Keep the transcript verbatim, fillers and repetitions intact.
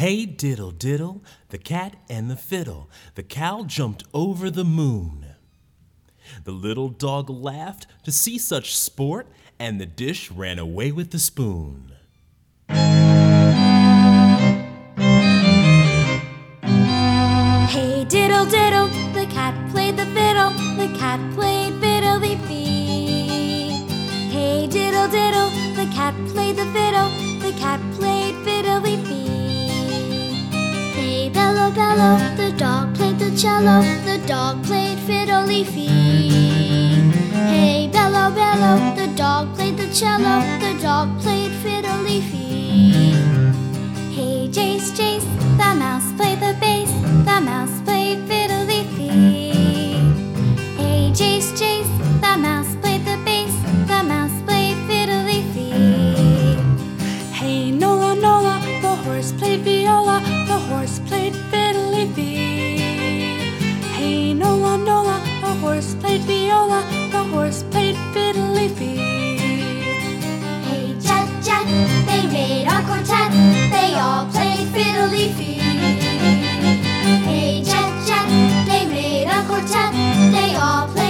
Hey diddle diddle, the cat and the fiddle, the cow jumped over the moon. The little dog laughed to see such sport, and the dish ran away with the spoon. Hey diddle diddle, the cat played the fiddle, the cat played fiddle-dee-dee. Hey diddle diddle, the cat played the fiddle, the cat played fiddle-dee-dee. Hey bellow bellow, the dog played the cello, the dog played fiddle-dee-fee. Hey bellow bellow, the dog played the cello, the dog played fiddle-dee-fee. Hey Jace Jace, the mouse played the bass, the mouse played fiddle-dee-fee. Hey Jace Jace, the mouse played the bass, the mouse played fiddle-dee-fee. Hey Nola Nola, the horse played viola, the horse played fiddle-dee-fee. Hey Nola Nola, the horse played viola, the horse played fiddle-dee-fee. Hey Jack Jack, they made a quartet, they all played fiddle-dee-fee. Hey Jack Jack, they made a quartet, they all played